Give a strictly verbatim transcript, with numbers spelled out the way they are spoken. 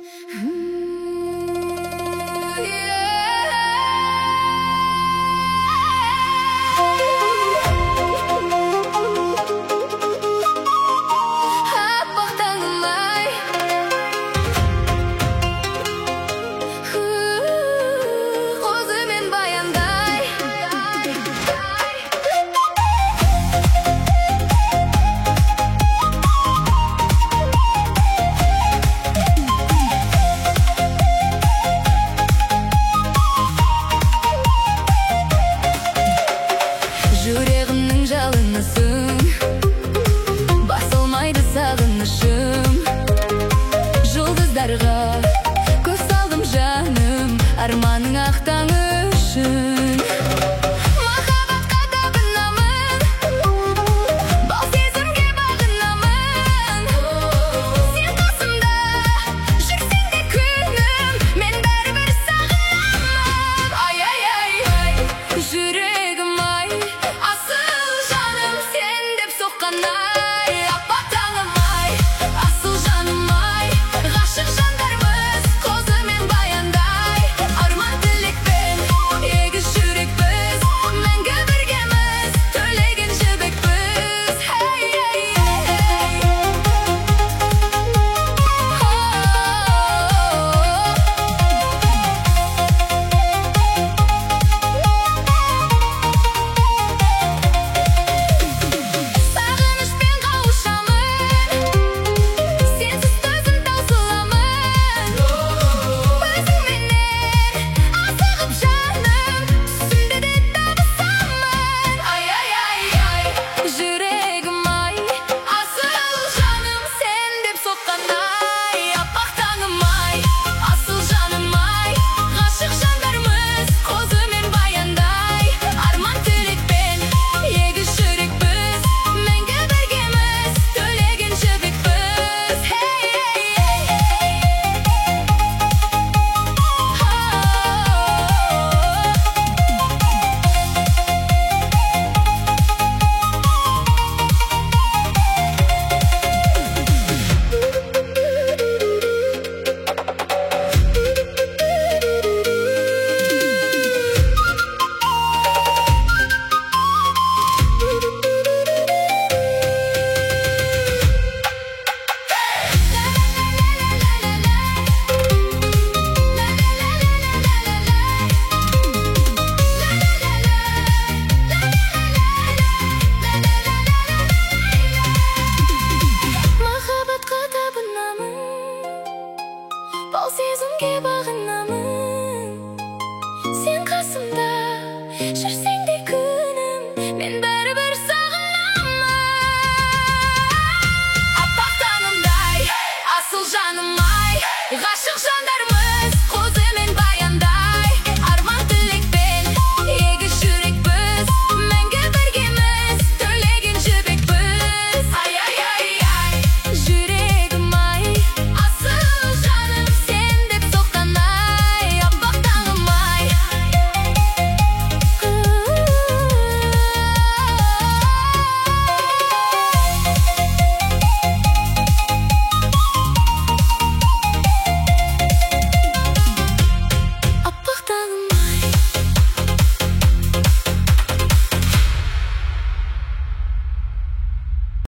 Жүрегімнің жалынысың, басылмайды сағынышым. Жұлдыздарға көз салдым жаным, арманың ақтаң үшін. Махаббатқа табынамын, бал сезімге бағынамын. Сен қасымда жүрсең де күнім, мен бәрібір сағынамын. Ай, ай, ай, ай, жүрегім ай, асыл жаным сен деп соққан ай. Аппақ таңым ай, асыл жаным ай, ғашық жандармыз қозы мен баяндай. Арман тілекпен егіз жүрекпіз, мәңгі біргеміз, төлеген жібекпіз. Hey, hey, hey, сағынышпен қауышамын, сенсіз төзім таусыламын. Өзіңменен асығып жаным, түсімде де табысамын. Ай, ай, ай, ай, жүрегім ай, асыл жаным сен деп соққан ай. Аппақ таңым ай, асыл жаным ай, ғашық жандармыз қозы мен баяндай. Арман тілекпен егіз жүрекпіз, мәңгі біргеміз, төлеген жібекпіз. Hey, hey, hey, махаббатқа табынамын, бал сезімге бағынамын. Сен қасымда жүрсең де күнім, мен бәрібір сағынамын. Аппақ таңымдай, асыл жаным ай, ғашық